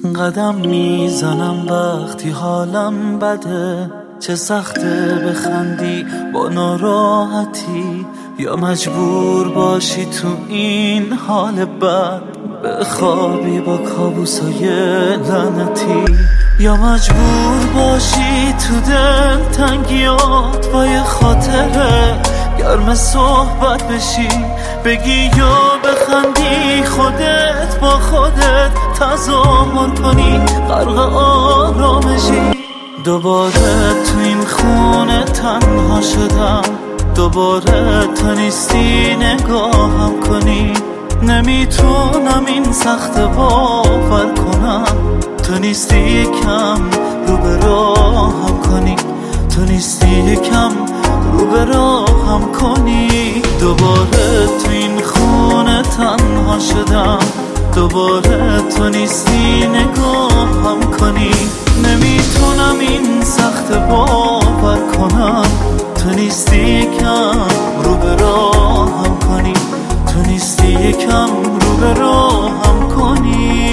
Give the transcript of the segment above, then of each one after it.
قدم میزنم وقتی حالم بده، چه سخته بخندی با ناراحتی، یا مجبور باشی تو این حال بد بخوابی با کابوسای لعنتی، یا مجبور باشی تو دل تنگیات با یه خاطره گرم صحبت بشی، بگی یا بخندی خودت با خودت تظاهر کنی غرق آرامشی. دوباره تو این خونه تنها شدم، دوباره تو نیستی نگاهم کنی، نمیتونم این سخت باور کنم، تو نیستی یکم رو به راهم کنی، تو نیستی یکم رو به راهم کنی. دوباره تو این خونه تنها شدم، دوباره تو نیستی نگاهم کنی، نمیتونم این سخت باور کنم، تو نیستی یکم رو به راهم کنی، تو نیستی یکم رو به راهم کنی.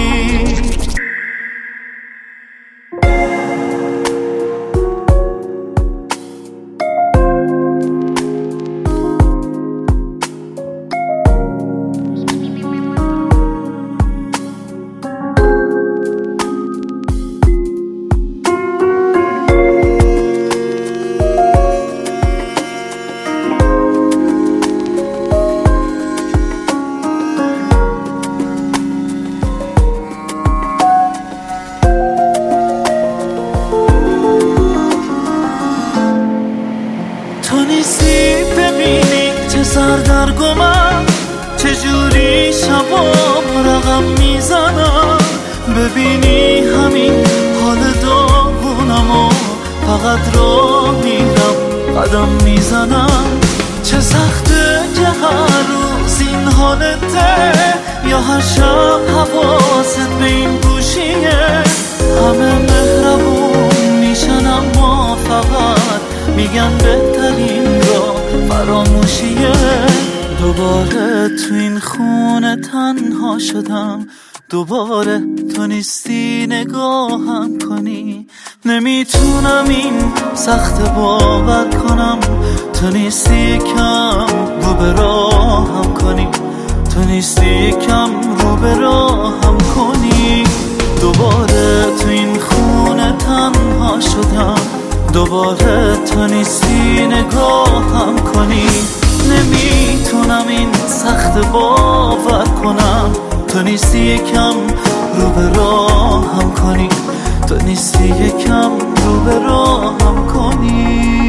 تو نیستی ببینی چه سردرگمم، چجوری شبام رقم میزنم، ببینی همین حال داغونم و فقط راه میرم قدم میزنم. چه سخته که هر روز این حالته، یا هر شب حواست به این گوشیه، همه مهربون میشن اما فقط میگن بهترین راه فراموشیه. دوباره تو این خونه تنها شدم، دوباره تو نیستی نگاهم کنی، نمیتونم این سخت باور کنم، تو نیستی کم رو به راهم کنی، تو نیستی کم رو به راهم کنی. دوباره تو این خونه تنها شدم، دوباره تو نیستی نگاهم کنی، نمیتونم این سخت باور کنم، تو نیستی یکم رو به راهم کنی، تو نیستی یکم رو به راهم کنی.